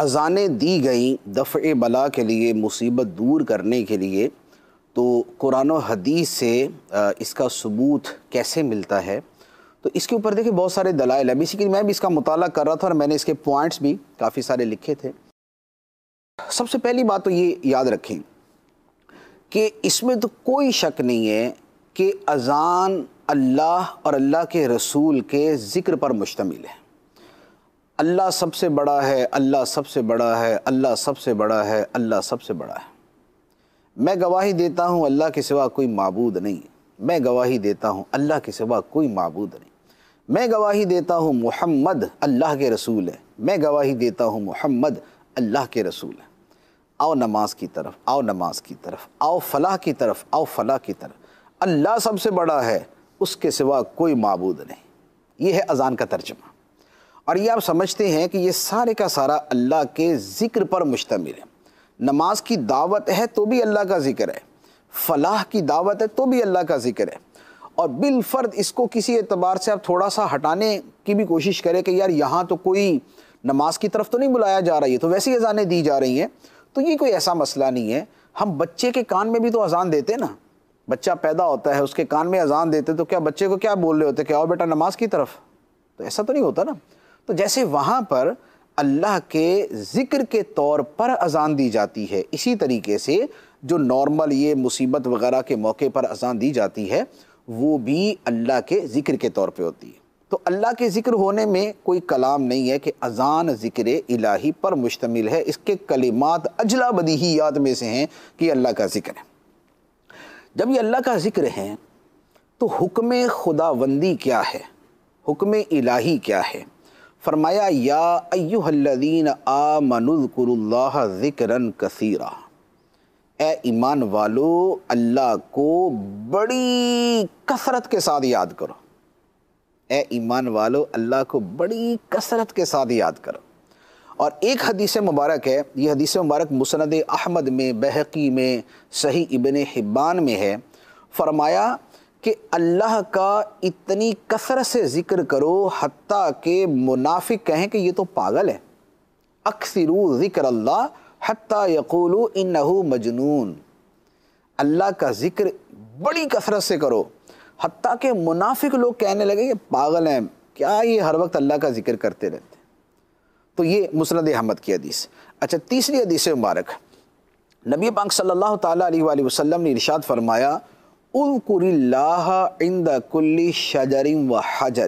اذانیں دی گئیں دفع بلا کے لیے، مصیبت دور کرنے کے لیے، تو قرآن و حدیث سے اس کا ثبوت کیسے ملتا ہے؟ تو اس کے اوپر دیکھیں بہت سارے دلائل ہیں۔ بیسیکلی میں بھی اس کا مطالعہ کر رہا تھا اور میں نے اس کے پوائنٹس بھی کافی سارے لکھے تھے۔ سب سے پہلی بات تو یہ یاد رکھیں کہ اس میں تو کوئی شک نہیں ہے کہ اذان اللہ اور اللہ کے رسول کے ذکر پر مشتمل ہے۔ اللہ سب سے بڑا ہے، اللہ سب سے بڑا ہے، اللہ سب سے بڑا ہے، اللہ سب سے بڑا ہے۔ میں گواہی دیتا ہوں اللہ کے سوا کوئی معبود نہیں، میں گواہی دیتا ہوں اللہ کے سوا کوئی معبود نہیں، میں گواہی دیتا ہوں محمد اللہ کے رسول ہے، میں گواہی دیتا ہوں محمد اللہ کے رسول ہے۔ آؤ نماز کی طرف، آؤ نماز کی طرف، آؤ فلاح کی طرف، آؤ فلاح کی طرف۔ اللہ سب سے بڑا ہے، اس کے سوا کوئی معبود نہیں۔ یہ ہے اذان کا ترجمہ۔ اور یہ آپ سمجھتے ہیں کہ یہ سارے کا سارا اللہ کے ذکر پر مشتمل ہے۔ نماز کی دعوت ہے تو بھی اللہ کا ذکر ہے، فلاح کی دعوت ہے تو بھی اللہ کا ذکر ہے۔ اور بالفرد اس کو کسی اعتبار سے آپ تھوڑا سا ہٹانے کی بھی کوشش کریں کہ یار یہاں تو کوئی نماز کی طرف تو نہیں بلایا جا رہا ہے، تو ویسی اذانیں دی جا رہی ہیں، تو یہ کوئی ایسا مسئلہ نہیں ہے۔ ہم بچے کے کان میں بھی تو اذان دیتے نا، بچہ پیدا ہوتا ہے اس کے کان میں اذان دیتے تو کیا بچے کو کیا بول رہے ہوتے کہ آؤ بیٹا نماز کی طرف؟ تو ایسا تو نہیں ہوتا نا۔ تو جیسے وہاں پر اللہ کے ذکر کے طور پر اذان دی جاتی ہے، اسی طریقے سے جو نارمل یہ مصیبت وغیرہ کے موقع پر اذان دی جاتی ہے وہ بھی اللہ کے ذکر کے طور پہ ہوتی ہے۔ تو اللہ کے ذکر ہونے میں کوئی کلام نہیں ہے کہ اذان ذکر الہی پر مشتمل ہے۔ اس کے کلمات اجلا بدیہیات میں سے ہیں کہ یہ اللہ کا ذکر ہے۔ جب یہ اللہ کا ذکر ہے تو حکم خداوندی کیا ہے، حکم الہی کیا ہے؟ فرمایا یا ایھا الذین آمنوا اذکروا اللہ ذکرا کثیرا، اے ایمان والو اللہ کو بڑی کثرت کے ساتھ یاد کرو، اے ایمان والو اللہ کو بڑی کثرت کے ساتھ یاد کرو۔ اور ایک حدیث مبارک ہے، یہ حدیث مبارک مسند احمد میں، بہقی میں، صحیح ابن حبان میں ہے۔ فرمایا کہ اللہ کا اتنی کثرت سے ذکر کرو حتیٰ کہ منافق کہیں کہ یہ تو پاگل ہے۔ اکثروا ذکر اللہ حتیٰ یقولوا انہ مجنون، اللہ کا ذکر بڑی کثرت سے کرو حتیٰ کہ منافق لوگ کہنے لگے کہ پاگل ہیں، کیا یہ ہر وقت اللہ کا ذکر کرتے رہتے ہیں۔ تو یہ مسند احمد کی حدیث۔ اچھا، تیسری حدیث مبارک، نبی پاک صلی اللہ تعالیٰ علیہ وآلہ وسلم نے ارشاد فرمایا اذکر اللہ عند کل شجر و حجر،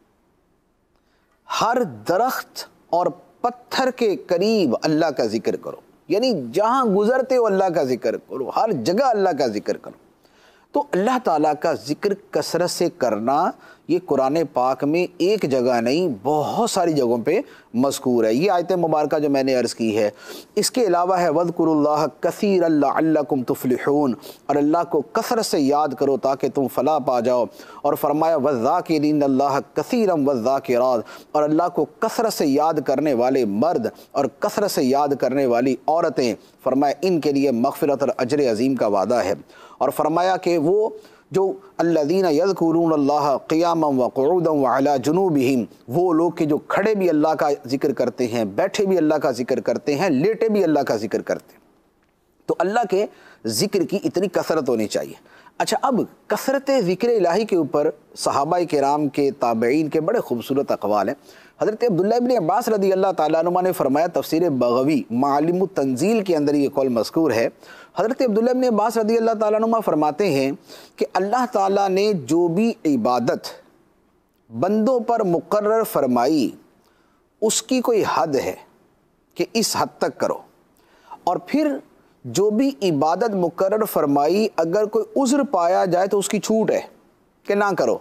ہر درخت اور پتھر کے قریب اللہ کا ذکر کرو، یعنی جہاں گزرتے ہو اللہ کا ذکر کرو، ہر جگہ اللہ کا ذکر کرو۔ تو اللہ تعالیٰ کا ذکر کثرت سے کرنا یہ قرآن پاک میں ایک جگہ نہیں بہت ساری جگہوں پہ مذکور ہے۔ یہ آیت مبارکہ جو میں نے عرض کی ہے، اس کے علاوہ ہے وَاذْكُرُوا اللَّهَ كَثِيرًا لَعَلَّكُمْ تُفْلِحُونَ، اور اللہ کو کثرت سے یاد کرو تاکہ تم فلاح پا جاؤ۔ اور فرمایا وَالذَّاكِرِينَ اللَّهَ كَثِيرًا وَالذَّاكِرَاتِ، اور اللہ کو کثرت سے یاد کرنے والے مرد اور کثرت سے یاد کرنے والی عورتیں، فرمایا ان کے لیے مغفرت اور اجر عظیم کا وعدہ ہے۔ اور فرمایا کہ وہ جو الذین یذکرون اللہ قیاما وقعودا وعلی جنوبہم، وہ لوگ کہ جو کھڑے بھی اللہ کا ذکر کرتے ہیں، بیٹھے بھی اللہ کا ذکر کرتے ہیں، لیٹے بھی اللہ کا ذکر کرتے ہیں۔ تو اللہ کے ذکر کی اتنی کثرت ہونی چاہیے۔ اچھا، اب کثرت ذکر الہی کے اوپر صحابہ کرام کے، تابعین کے بڑے خوبصورت اقوال ہیں۔ حضرت عبداللہ ابن عباس رضی اللہ تعالیٰ عنہ نے فرمایا، تفسیر بغوی معالم التنزیل کے اندر یہ قول مذکور ہے، حضرت عبداللہ ابن عباس رضی اللہ تعالیٰ عنہ فرماتے ہیں کہ اللہ تعالیٰ نے جو بھی عبادت بندوں پر مقرر فرمائی اس کی کوئی حد ہے کہ اس حد تک کرو، اور پھر جو بھی عبادت مقرر فرمائی اگر کوئی عذر پایا جائے تو اس کی چھوٹ ہے کہ نہ کرو،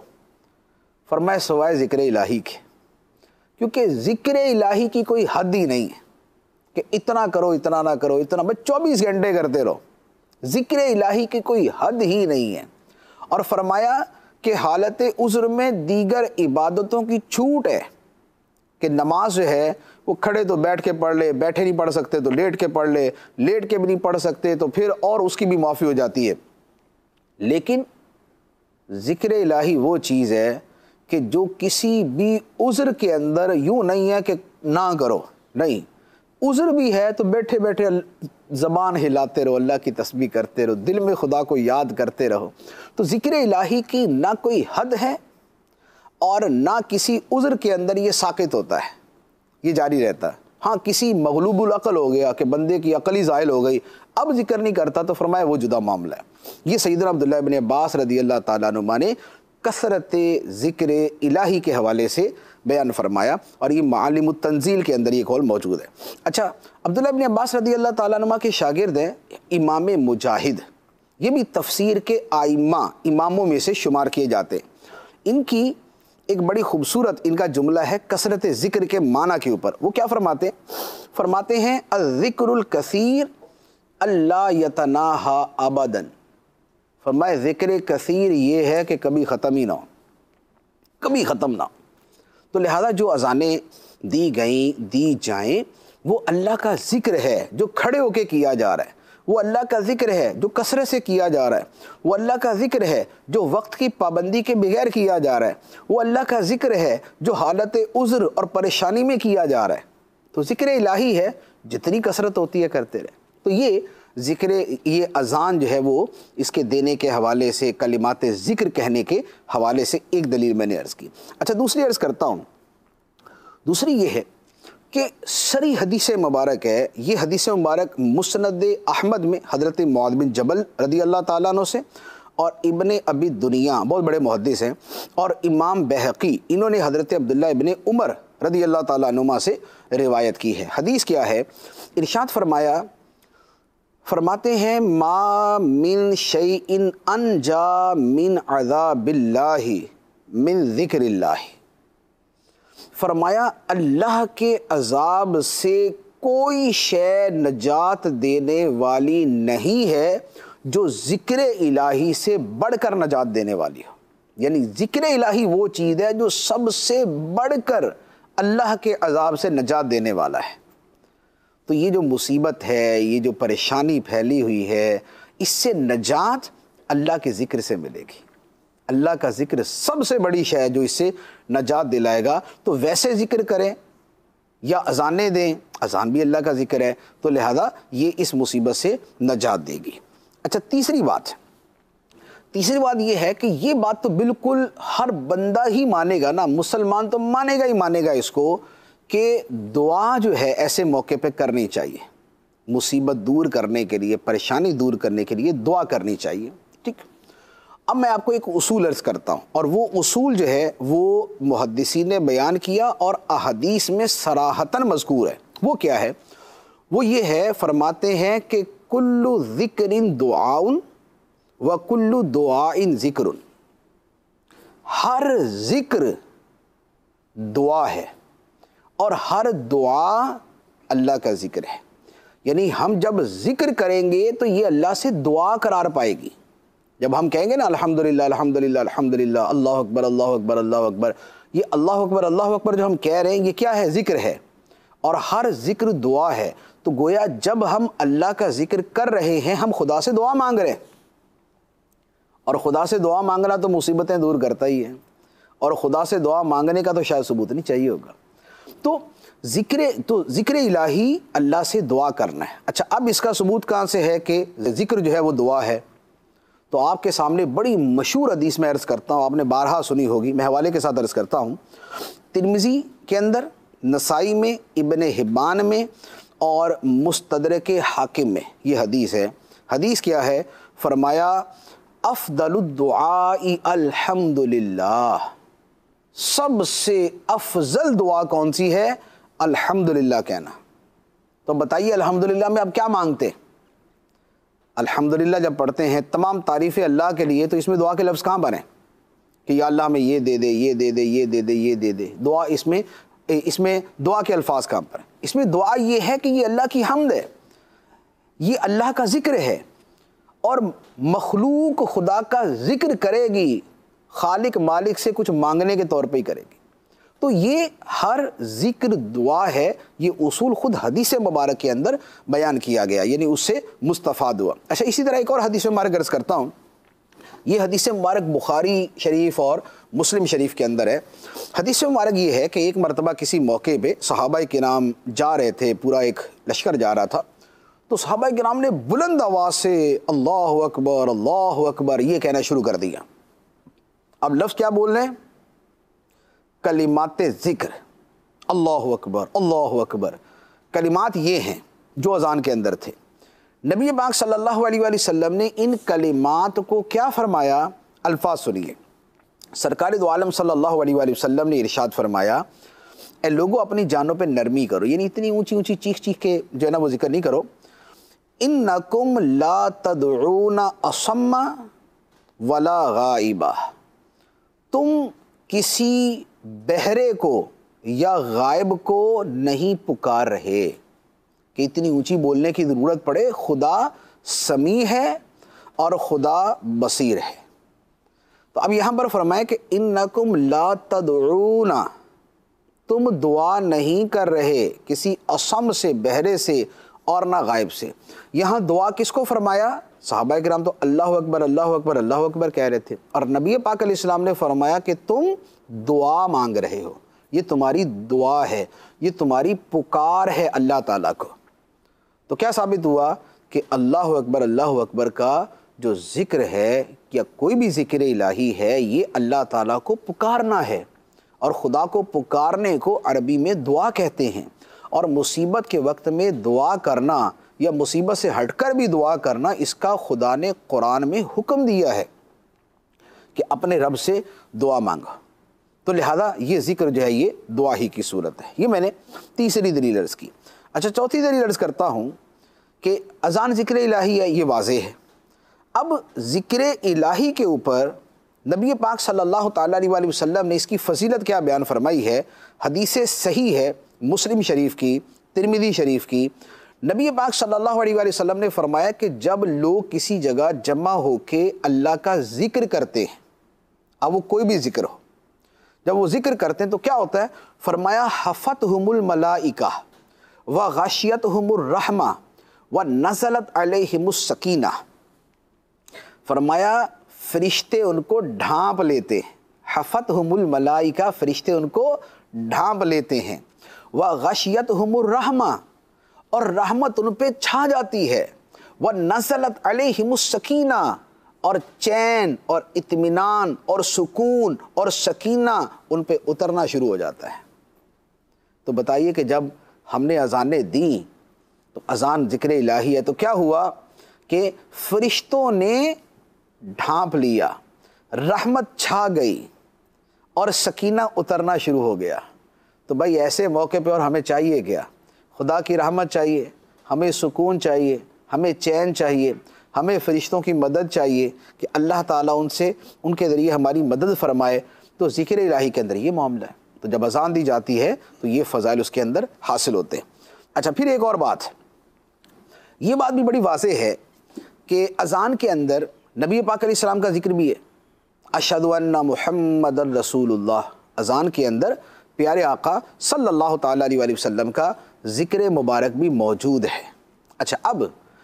فرمایا سوائے ذکر الہی کے، کیونکہ ذکر الہی کی کوئی حد ہی نہیں ہے کہ اتنا کرو اتنا نہ کرو، اتنا بس 24 گھنٹے کرتے رہو، ذکر الہی کی کوئی حد ہی نہیں ہے۔ اور فرمایا کہ حالت عذر میں دیگر عبادتوں کی چھوٹ ہے کہ نماز جو ہے وہ کھڑے تو بیٹھ کے پڑھ لے، بیٹھے نہیں پڑھ سکتے تو لیٹ کے پڑھ لے، لیٹ کے بھی نہیں پڑھ سکتے تو پھر اور اس کی بھی معافی ہو جاتی ہے۔ لیکن ذکر الہی وہ چیز ہے کہ جو کسی بھی عذر کے اندر یوں نہیں ہے کہ نہ کرو، نہیں، عذر بھی ہے تو بیٹھے بیٹھے زبان ہلاتے رہو، اللہ کی تسبیح کرتے رہو، دل میں خدا کو یاد کرتے رہو۔ تو ذکر الہی کی نہ کوئی حد ہے اور نہ کسی عذر کے اندر یہ ساکت ہوتا ہے، یہ جاری رہتا ہے۔ ہاں کسی مغلوب العقل ہو گیا کہ بندے کی عقل ہی زائل ہو گئی، اب ذکر نہیں کرتا، تو فرمایا وہ جدا معاملہ ہے۔ یہ سیدنا عبداللہ ابن عباس رضی اللہ تعالیٰ عنہما نے کثرت ذکر الہی کے حوالے سے بیان فرمایا، اور یہ معالم التنزیل کے اندر یہ قول موجود ہے۔ اچھا، عبداللہ ابن عباس رضی اللہ تعالیٰ عنہما کے شاگرد ہیں امام مجاہد، یہ بھی تفسیر کے اماموں میں سے شمار کیے جاتے ہیں۔ ان کی ایک بڑی خوبصورت ان کا جملہ ہے کثرت ذکر کے معنی کے اوپر۔ وہ کیا فرماتے ہیں الذکر الکثیر اللہ یتناہا ابدا۔ فرمائے ذکر کثیر یہ ہے کہ کبھی ختم ہی نہ ہو، کبھی ختم نہ ہو۔ تو لہذا جو اذانیں دی جائیں وہ اللہ کا ذکر ہے جو کھڑے ہو کے کیا جا رہا ہے، وہ اللہ کا ذکر ہے جو کثرت سے کیا جا رہا ہے، وہ اللہ کا ذکر ہے جو وقت کی پابندی کے بغیر کیا جا رہا ہے، وہ اللہ کا ذکر ہے جو حالت عذر اور پریشانی میں کیا جا رہا ہے۔ تو ذکر الہی ہے، جتنی کثرت ہوتی ہے کرتے رہے۔ تو یہ اذان جو ہے وہ اس کے دینے کے حوالے سے، کلمات ذکر کہنے کے حوالے سے ایک دلیل میں نے عرض کی۔ اچھا دوسری عرض کرتا ہوں، دوسری یہ ہے کہ سری حدیث مبارک ہے، یہ حدیث مبارک مسند احمد میں حضرت معاذ بن جبل رضی اللہ تعالیٰ عنہ سے، اور ابن ابی دنیا بہت بڑے محدث ہیں، اور امام بہقی انہوں نے حضرت عبداللہ ابن عمر رضی اللہ تعالیٰ عنہما سے روایت کی ہے۔ حدیث کیا ہے؟ ارشاد فرماتے ہیں ما من شیء انجا من عذاب اللہ من ذکر اللہ۔ فرمایا اللہ کے عذاب سے کوئی شے نجات دینے والی نہیں ہے جو ذکر الہی سے بڑھ کر نجات دینے والی ہو۔ یعنی ذکر الہی وہ چیز ہے جو سب سے بڑھ کر اللہ کے عذاب سے نجات دینے والا ہے۔ تو یہ جو مصیبت ہے، یہ جو پریشانی پھیلی ہوئی ہے، اس سے نجات اللہ کے ذکر سے ملے گی۔ اللہ کا ذکر سب سے بڑی شے ہے جو اس سے نجات دلائے گا۔ تو ویسے ذکر کریں یا اذانیں دیں، اذان بھی اللہ کا ذکر ہے، تو لہذا یہ اس مصیبت سے نجات دے گی۔ اچھا تیسری بات یہ ہے کہ یہ بات تو بالکل ہر بندہ ہی مانے گا نا، مسلمان تو مانے گا اس کو کہ دعا جو ہے ایسے موقع پہ کرنی چاہیے، مصیبت دور کرنے کے لیے، پریشانی دور کرنے کے لیے دعا کرنی چاہیے، ٹھیک۔ اب میں آپ کو ایک اصول عرض کرتا ہوں، اور وہ اصول جو ہے وہ محدثین نے بیان کیا اور احادیث میں صراحتاً مذکور ہے۔ وہ کیا ہے؟ وہ یہ ہے، فرماتے ہیں کہ کل ذکر دعاء و کل دعاء ذکر۔ ہر ذکر دعا ہے اور ہر دعا اللہ کا ذکر ہے۔ یعنی ہم جب ذکر کریں گے تو یہ اللہ سے دعا قرار پائے گی۔ جب ہم کہیں گے نا الحمدللہ الحمدللہ الحمدللہ اللہ اکبر اللہ اکبر اللہ اکبر، یہ اللہ اکبر جو ہم کہہ رہے ہیں یہ کیا ہے؟ ذکر ہے، اور ہر ذکر دعا ہے۔ تو گویا جب ہم اللہ کا ذکر کر رہے ہیں ہم خدا سے دعا مانگ رہے ہیں، اور خدا سے دعا مانگنا تو مصیبتیں دور کرتا ہی ہے، اور خدا سے دعا مانگنے کا تو شاید ثبوت نہیں چاہیے ہوگا۔ تو ذکر الہی اللہ سے دعا کرنا ہے۔ اچھا اب اس کا ثبوت کہاں سے ہے کہ ذکر جو ہے وہ دعا ہے؟ تو آپ کے سامنے بڑی مشہور حدیث میں عرض کرتا ہوں، آپ نے بارہا سنی ہوگی، میں حوالے کے ساتھ عرض کرتا ہوں۔ ترمذی کے اندر، نسائی میں، ابن حبان میں اور مستدرک حاکم میں یہ حدیث ہے۔ حدیث کیا ہے؟ فرمایا افضل الدعاء الحمدللہ، سب سے افضل دعا کون سی ہے؟ الحمدللہ کہنا۔ تو بتائیے الحمدللہ میں آپ کیا مانگتے ہیں؟ الحمدللہ جب پڑھتے ہیں تمام تعریفیں اللہ کے لیے، تو اس میں دعا کے لفظ کہاں پر ہیں کہ یا اللہ ہمیں یہ دے دے، یہ دے دے، یہ دے دے، یہ دے دے؟ دعا اس میں دعا کے الفاظ کہاں پر ہیں؟ اس میں دعا یہ ہے کہ یہ اللہ کی حمد ہے، یہ اللہ کا ذکر ہے، اور مخلوق خدا کا ذکر کرے گی، خالق مالک سے کچھ مانگنے کے طور پہ ہی کرے گی۔ تو یہ ہر ذکر دعا ہے، یہ اصول خود حدیث مبارک کے اندر بیان کیا گیا، یعنی اس سے مستفاد ہوا۔ اچھا اسی طرح ایک اور حدیث مبارک عرض کرتا ہوں، یہ حدیث مبارک بخاری شریف اور مسلم شریف کے اندر ہے۔ حدیث مبارک یہ ہے کہ ایک مرتبہ کسی موقع پہ صحابہ کرام جا رہے تھے، پورا ایک لشکر جا رہا تھا، تو صحابہ کرام نے بلند آواز سے اللہ اکبر یہ کہنا شروع کر دیا۔ اب لفظ کیا بول رہے ہیں؟ کلمات ذکر، اللہ اکبر۔ کلمات یہ ہیں جو اذان کے اندر تھے۔ نبی پاک صلی اللہ علیہ وآلہ وسلم نے ان کلمات کو کیا فرمایا؟ الفاظ سنیے۔ سرکار دو عالم صلی اللہ علیہ وآلہ وسلم نے ارشاد فرمایا، اے لوگوں اپنی جانوں پہ نرمی کرو، یعنی اتنی اونچی چیخ کے جو ہے نا وہ ذکر نہیں کرو۔ انکم لا تدعون اصم ولا غائبہ، تم کسی بہرے کو یا غائب کو نہیں پکار رہے کہ اتنی اونچی بولنے کی ضرورت پڑے۔ خدا سمیع ہے اور خدا بصیر ہے۔ تو اب یہاں پر فرمائے کہ انکم لا تدعون، تم دعا نہیں کر رہے کسی اصم سے، بہرے سے، اور نہ غائب سے۔ یہاں دعا کس کو فرمایا؟ صحابہ کرام تو اللہ اکبر اللہ اکبر اللہ اکبر کہہ رہے تھے، اور نبی پاک علیہ السلام نے فرمایا کہ تم دعا مانگ رہے ہو، یہ تمہاری دعا ہے، یہ تمہاری پکار ہے اللہ تعالیٰ کو۔ تو کیا ثابت ہوا کہ اللہ اکبر کا جو ذکر ہے یا کوئی بھی ذکر الہی ہے، یہ اللہ تعالیٰ کو پکارنا ہے، اور خدا کو پکارنے کو عربی میں دعا کہتے ہیں۔ اور مصیبت کے وقت میں دعا کرنا یا مصیبت سے ہٹ کر بھی دعا کرنا، اس کا خدا نے قرآن میں حکم دیا ہے کہ اپنے رب سے دعا مانگا۔ تو لہذا یہ ذکر جو ہے یہ دعا ہی کی صورت ہے۔ یہ میں نے تیسری دلیل عرض کی۔ اچھا، چوتھی دلیل عرض کرتا ہوں کہ اذان ذکر الہی ہے، یہ واضح ہے۔ اب ذکر الہی کے اوپر نبی پاک صلی اللہ تعالیٰ علیہ وآلہ وسلم نے اس کی فضیلت کیا بیان فرمائی ہے؟ حدیث صحیح ہے، مسلم شریف کی، ترمذی شریف کی۔ نبی پاک صلی اللہ علیہ وآلہ وسلم نے فرمایا کہ جب لوگ کسی جگہ جمع ہو کے اللہ کا ذکر کرتے ہیں، اب وہ کوئی بھی ذکر ہو، جب وہ ذکر کرتے ہیں تو کیا ہوتا ہے؟ فرمایا حفتہم الملائکہ وغشیتہم الرحمہ ونزلت علیہم السکینہ، فرمایا فرشتے ان کو ڈھانپ لیتے ہیں، حفتہم الملائکہ، فرشتے ان کو ڈھانپ لیتے ہیں، وغشیتہم الرحمہ، اور رحمت ان پہ چھا جاتی ہے، ونزلت علیہم السکینہ، اور چین اور اطمینان اور سکون اور سکینہ ان پہ اترنا شروع ہو جاتا ہے۔ تو بتائیے کہ جب ہم نے اذانیں دیں تو اذان ذکر الہی ہے، تو کیا ہوا کہ فرشتوں نے ڈھانپ لیا، رحمت چھا گئی اور سکینہ اترنا شروع ہو گیا۔ تو بھائی ایسے موقع پہ اور ہمیں چاہیے کیا؟ خدا کی رحمت چاہیے، ہمیں سکون چاہیے، ہمیں چین چاہیے، ہمیں فرشتوں کی مدد چاہیے کہ اللہ تعالیٰ ان کے ذریعے ہماری مدد فرمائے۔ تو ذکر الہی کے اندر یہ معاملہ ہے۔ تو جب اذان دی جاتی ہے تو یہ فضائل اس کے اندر حاصل ہوتے ہیں۔ اچھا، پھر ایک اور بات، یہ بات بھی بڑی واضح ہے کہ اذان کے اندر نبی پاک علیہ السلام کا ذکر بھی ہے، اشہد ان محمد رسول اللہ۔ اذان کے اندر پیارے آقا صلی اللہ تعالیٰ علیہ وآلہ وسلم کا ذکر مبارک بھی موجود ہے۔ اچھا، اب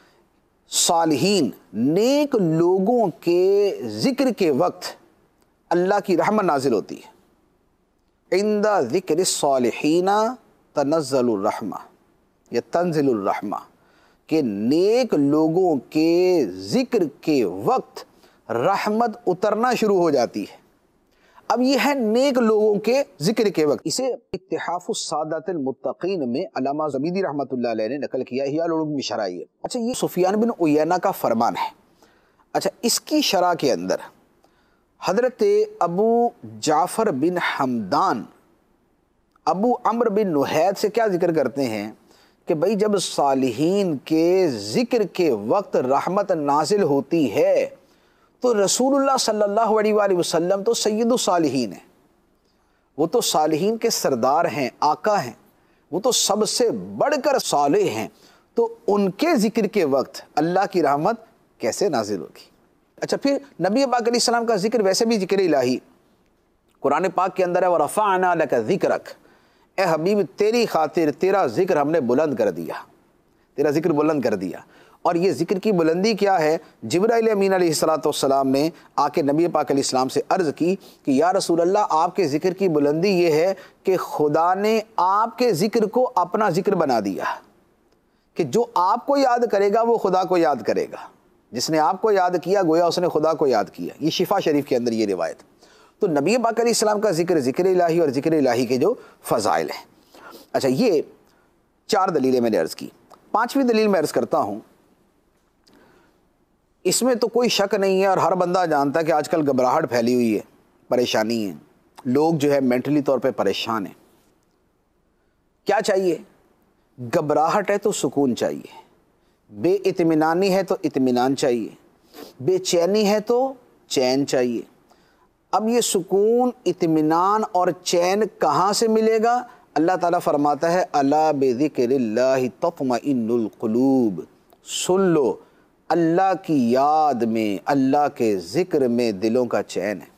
صالحین نیک لوگوں کے ذکر کے وقت اللہ کی رحمت نازل ہوتی ہے۔ عند ذکر الصالحین تنزل الرحمہ یا تنزل الرحمہ، کہ نیک لوگوں کے ذکر کے وقت رحمت اترنا شروع ہو جاتی ہے۔ اب یہ ہے نیک لوگوں کے ذکر کے وقت۔ اسے اتحاف السادات المتقین میں علامہ زبیدی رحمۃ اللہ علیہ نے نقل کیا، احیاء العلوم میں شرح ہے۔ اچھا، یہ سفیان بن عیینہ کا فرمان ہے۔ اچھا، اس کی شرح کے اندر حضرت ابو جعفر بن حمدان ابو عمرو بن نحید سے کیا ذکر کرتے ہیں کہ بھئی جب صالحین کے ذکر کے وقت رحمت نازل ہوتی ہے تو رسول اللہ صلی اللہ علیہ وآلہ وسلم تو سید الصالحین ہیں، وہ تو صالحین کے سردار ہیں، آقا ہیں، وہ تو سب سے بڑھ کر صالح ہیں، تو ان کے ذکر کے وقت اللہ کی رحمت کیسے نازل ہوگی؟ اچھا، پھر نبی پاک علیہ السلام کا ذکر ویسے بھی ذکر الہی قرآن پاک کے اندر ہے، وَرَفَعْنَا لَكَ ذِكْرَكَ، اے حبیب تیری خاطر تیرا ذکر ہم نے بلند کر دیا، تیرا ذکر بلند کر دیا۔ اور یہ ذکر کی بلندی کیا ہے؟ جبرائیل امین علیہ السلام نے آ کے نبی پاک علیہ السلام سے عرض کی کہ یا رسول اللہ، آپ کے ذکر کی بلندی یہ ہے کہ خدا نے آپ کے ذکر کو اپنا ذکر بنا دیا، کہ جو آپ کو یاد کرے گا وہ خدا کو یاد کرے گا، جس نے آپ کو یاد کیا گویا اس نے خدا کو یاد کیا۔ یہ شفا شریف کے اندر یہ روایت۔ تو نبی پاک علیہ السلام کا ذکر، ذکر الہی اور ذکر الہی کے جو فضائل ہیں۔ اچھا، یہ 4 دلیلیں میں نے عرض کی۔ 5ویں دلیل میں عرض کرتا ہوں، اس میں تو کوئی شک نہیں ہے اور ہر بندہ جانتا ہے کہ آج کل گھبراہٹ پھیلی ہوئی ہے، پریشانی ہے، لوگ جو ہے مینٹلی طور پہ پریشان ہیں۔ کیا چاہیے؟ گھبراہٹ ہے تو سکون چاہیے، بے اطمینانی ہے تو اطمینان چاہیے، بے چینی ہے تو چین چاہیے۔ اب یہ سکون، اطمینان اور چین کہاں سے ملے گا؟ اللہ تعالیٰ فرماتا ہے الا بذکر اللہ تطمئن القلوب، سن لو، اللہ کی یاد میں، اللہ کے ذکر میں دلوں کا چین ہے۔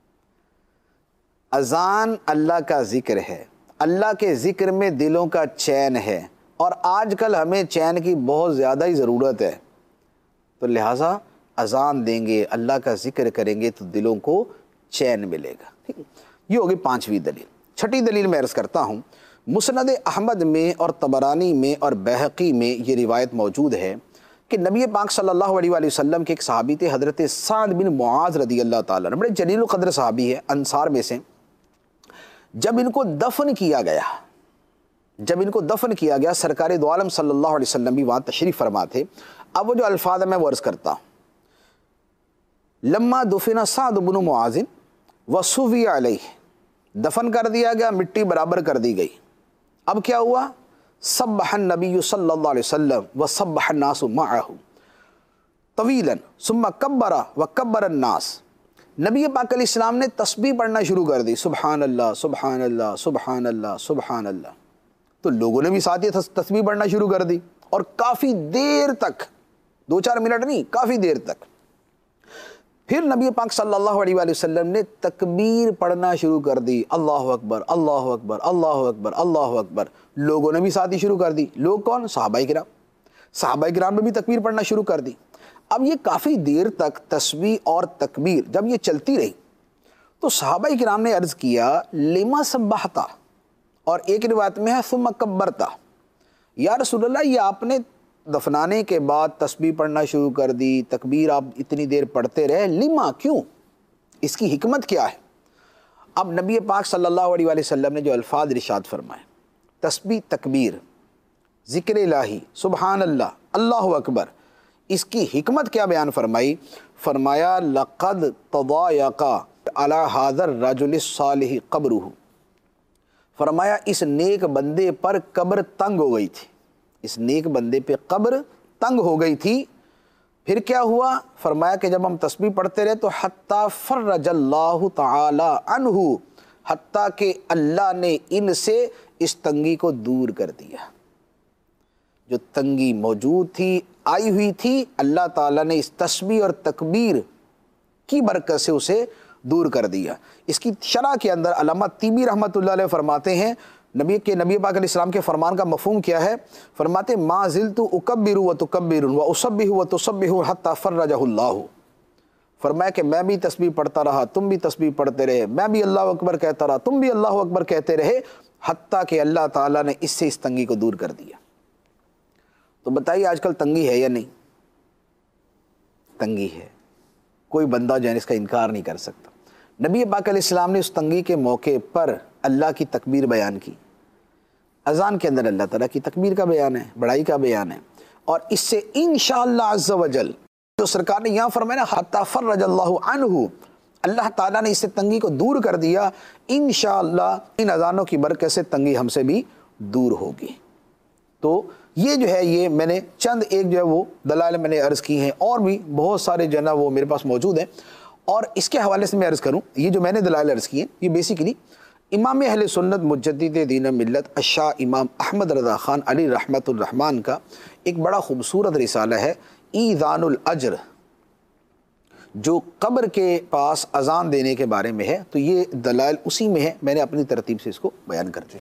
اذان اللہ کا ذکر ہے، اللہ کے ذکر میں دلوں کا چین ہے، اور آج کل ہمیں چین کی بہت زیادہ ہی ضرورت ہے، تو لہٰذا اذان دیں گے، اللہ کا ذکر کریں گے تو دلوں کو چین ملے گا۔ ٹھیک ہے، یہ ہوگی 5ویں دلیل۔ 6ٹھی دلیل میں عرض کرتا ہوں، مسند احمد میں اور طبرانی میں اور بیہقی میں یہ روایت موجود ہے کہ نبی پاک صلی اللہ علیہ وآلہ وسلم کے ایک صحابی تھے، حضرت سعد بن معاذ رضی اللہ تعالیٰ عنہ، بڑے جلیل القدر صحابی ہے، انصار میں سے۔ جب ان کو دفن کیا گیا، سرکار دو عالم صلی اللہ علیہ وسلم بھی وہاں تشریف فرما تھے۔ اب وہ جو الفاظ میں وہ عرض کرتا ہوں، لما دفن سعد بن معاذ وصوی علیہ، دفن کر دیا گیا، مٹی برابر کر دی گئی۔ اب کیا ہوا؟ سبح النبی صلی اللہ علیہ وسلم وسبح الناس معہ طویلا ثم کبر وکبر الناس، نبی پاک علیہ السلام نے تسبیح پڑھنا شروع کر دی، سبحان اللہ سبحان اللہ سبحان اللہ سبحان اللہ، تو لوگوں نے بھی ساتھ یہ تسبیح پڑھنا شروع کر دی، اور کافی دیر تک، 2-4 منٹ نہیں، کافی دیر تک۔ پھر نبی پاک صلی اللہ علیہ وآلہ وسلم نے تکبیر پڑھنا شروع کر دی، اللہ اکبر اللہ اکبر اللہ اکبر اللہ اکبر، لوگوں نے بھی ساتھ ہی شروع کر دی۔ لوگ کون؟ صحابہ کرام نے بھی تکبیر پڑھنا شروع کر دی۔ اب یہ کافی دیر تک تسبیح اور تکبیر جب یہ چلتی رہی تو صحابہ کرام نے عرض کیا لما سبحتا، اور ایک روایت میں ہے ثم کبرتا، یا رسول اللہ یہ آپ نے دفنانے کے بعد تسبیح پڑھنا شروع کر دی، تکبیر آپ اتنی دیر پڑھتے رہے، لما، کیوں؟ اس کی حکمت کیا ہے؟ اب نبی پاک صلی اللہ علیہ وآلہ وسلم نے جو الفاظ ارشاد فرمائے، تسبیح، تکبیر، ذکر الہی، سبحان اللہ، اللہ اکبر، اس کی حکمت کیا بیان فرمائی؟ فرمایا لقد تضایق علی ھذا الرجل الصالح قبرہ، فرمایا اس نیک بندے پر قبر تنگ ہو گئی تھی، اس نیک بندے پہ قبر تنگ ہو گئی تھی۔ پھر کیا ہوا؟ فرمایا کہ جب ہم تسبیح پڑھتے رہے تو حتیٰ فرج اللہ تعالی عنہ، حتیٰ کہ اللہ نے ان سے اس تنگی کو دور کر دیا۔ جو تنگی موجود تھی، آئی ہوئی تھی، اللہ تعالیٰ نے اس تسبیح اور تکبیر کی برکت سے اسے دور کر دیا۔ اس کی شرح کے اندر علامہ طیبی رحمۃ اللہ علیہ فرماتے ہیں، نبی پاک علیہ السلام کے فرمان کا مفہوم کیا ہے؟ فرماتے ما زلت اکبر و تکبر و اسبح و تسبح حتی فرجہ اللہ، فرمایا کہ میں بھی تسبیح پڑھتا رہا، تم بھی تسبیح پڑھتے رہے، میں بھی اللہ اکبر کہتا رہا، تم بھی اللہ اکبر کہتے رہے، حتیٰ کہ اللہ تعالیٰ نے اس سے اس تنگی کو دور کر دیا۔ تو بتائیے آج کل تنگی ہے یا نہیں؟ تنگی ہے، کوئی بندہ جو ہے اس کا انکار نہیں کر سکتا۔ نبی پاک علیہ السلام نے اس تنگی کے موقع پر اللہ کی تکبیر بیان کی، اذان کے اندر اللہ تعالیٰ کی تکبیر کا بیان ہے، بڑائی کا بیان ہے، اور اس سے انشاءاللہ عز وجل جو سرکار نے یہاں فرمایا نا حتی فرج اللہ عنہ، اللہ تعالیٰ نے اس سے تنگی کو دور کر دیا، انشاءاللہ ان اذانوں کی برکت سے تنگی ہم سے بھی دور ہوگی۔ تو یہ جو ہے، یہ میں نے چند ایک جو ہے وہ دلائل میں نے عرض کی ہیں، اور بھی بہت سارے جو ہے نا وہ میرے پاس موجود ہیں، اور اس کے حوالے سے میں عرض کروں، یہ جو میں نے دلائل عرض کی ہیں یہ بیسیکلی امام اہل سنت مجدد دین ملت الشاہ امام احمد رضا خان علی رحمۃ الرحمن کا ایک بڑا خوبصورت رسالہ ہے ایذان الاجر، جو قبر کے پاس اذان دینے کے بارے میں ہے، تو یہ دلائل اسی میں ہے، میں نے اپنی ترتیب سے اس کو بیان کر دیا۔